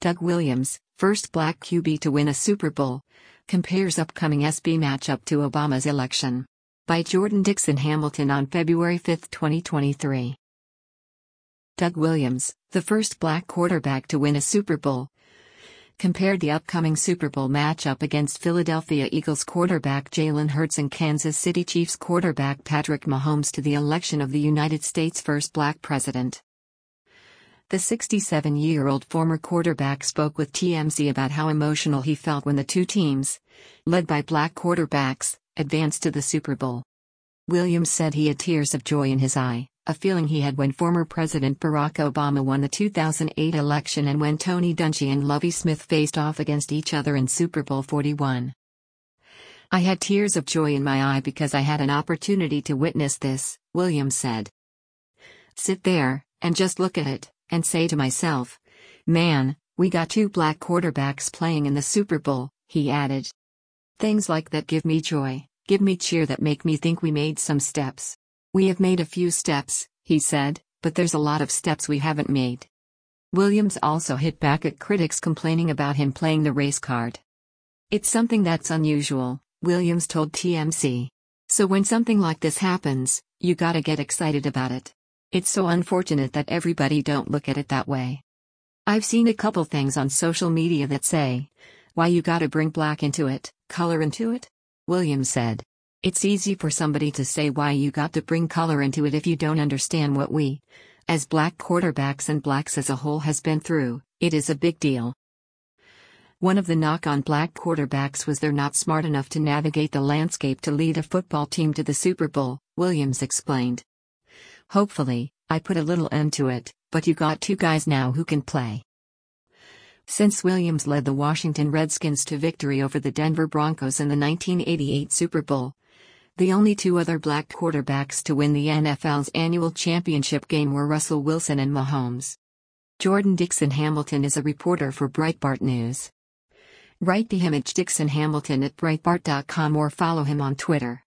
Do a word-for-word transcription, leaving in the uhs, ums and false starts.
Doug Williams, first black Q B to win a Super Bowl, compares upcoming S B matchup to Obama's election. By Jordan Dixon Hamilton on February fifth, twenty twenty-three. Doug Williams, the first black quarterback to win a Super Bowl, compared the upcoming Super Bowl matchup against Philadelphia Eagles quarterback Jalen Hurts and Kansas City Chiefs quarterback Patrick Mahomes to the election of the United States' first black president. The sixty-seven-year-old former quarterback spoke with T M Z about how emotional he felt when the two teams, led by black quarterbacks, advanced to the Super Bowl. Williams said he had tears of joy in his eye, a feeling he had when former President Barack Obama won the two thousand eight election and when Tony Dungy and Lovie Smith faced off against each other in Super Bowl forty-one. "I had tears of joy in my eye because I had an opportunity to witness this," Williams said. "Sit there, and just look at it, and say to myself, man, we got two black quarterbacks playing in the Super Bowl," he added. "Things like that give me joy, give me cheer that make me think we made some steps. We have made a few steps," he said, "but there's a lot of steps we haven't made." Williams also hit back at critics complaining about him playing the race card. "It's something that's unusual," Williams told T M Z. "So when something like this happens, you gotta get excited about it. It's so unfortunate that everybody don't look at it that way. I've seen a couple things on social media that say, why you gotta bring black into it, color into it?" Williams said. "It's easy for somebody to say why you got to bring color into it if you don't understand what we, as black quarterbacks and blacks as a whole has been through. It is a big deal." One of the knock on black quarterbacks was they're not smart enough to navigate the landscape to lead a football team to the Super Bowl, Williams explained. "Hopefully, I put a little end to it, but you got two guys now who can play." Since Williams led the Washington Redskins to victory over the Denver Broncos in the nineteen eighty-eight Super Bowl, the only two other black quarterbacks to win the N F L's annual championship game were Russell Wilson and Mahomes. Jordan Dixon Hamilton is a reporter for Breitbart News. Write to him at Dixon Hamilton at Breitbart dot com or follow him on Twitter.